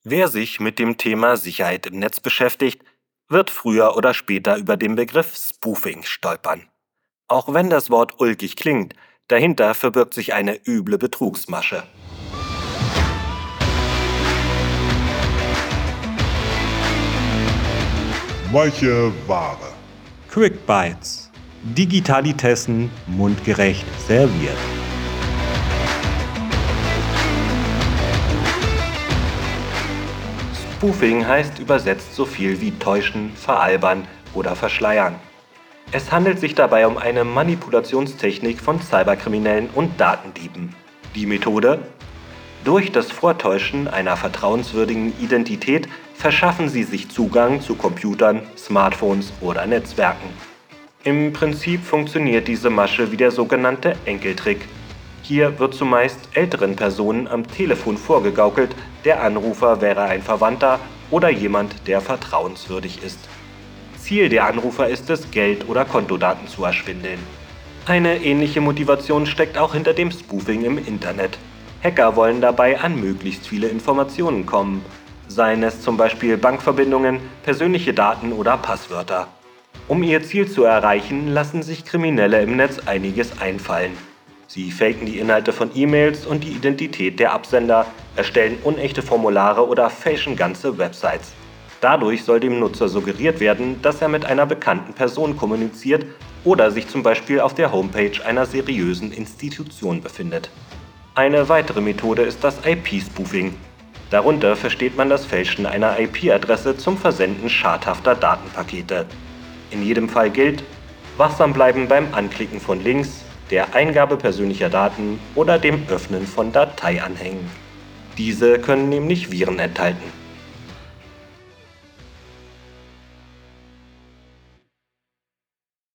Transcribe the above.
Wer sich mit dem Thema Sicherheit im Netz beschäftigt, wird früher oder später über den Begriff Spoofing stolpern. Auch wenn das Wort ulkig klingt, dahinter verbirgt sich eine üble Betrugsmasche. Weiche Ware. Quick Bites. Digitalitessen mundgerecht serviert. Spoofing heißt übersetzt so viel wie täuschen, veralbern oder verschleiern. Es handelt sich dabei um eine Manipulationstechnik von Cyberkriminellen und Datendieben. Die Methode? Durch das Vortäuschen einer vertrauenswürdigen Identität verschaffen sie sich Zugang zu Computern, Smartphones oder Netzwerken. Im Prinzip funktioniert diese Masche wie der sogenannte Enkeltrick. Hier wird zumeist älteren Personen am Telefon vorgegaukelt, der Anrufer wäre ein Verwandter oder jemand, der vertrauenswürdig ist. Ziel der Anrufer ist es, Geld oder Kontodaten zu erschwindeln. Eine ähnliche Motivation steckt auch hinter dem Spoofing im Internet. Hacker wollen dabei an möglichst viele Informationen kommen, seien es zum Beispiel Bankverbindungen, persönliche Daten oder Passwörter. Um ihr Ziel zu erreichen, lassen sich Kriminelle im Netz einiges einfallen. Sie faken die Inhalte von E-Mails und die Identität der Absender, erstellen unechte Formulare oder fälschen ganze Websites. Dadurch soll dem Nutzer suggeriert werden, dass er mit einer bekannten Person kommuniziert oder sich zum Beispiel auf der Homepage einer seriösen Institution befindet. Eine weitere Methode ist das IP-Spoofing. Darunter versteht man das Fälschen einer IP-Adresse zum Versenden schadhafter Datenpakete. In jedem Fall gilt, wachsam bleiben beim Anklicken von Links, der Eingabe persönlicher Daten oder dem Öffnen von Dateianhängen. Diese können nämlich Viren enthalten.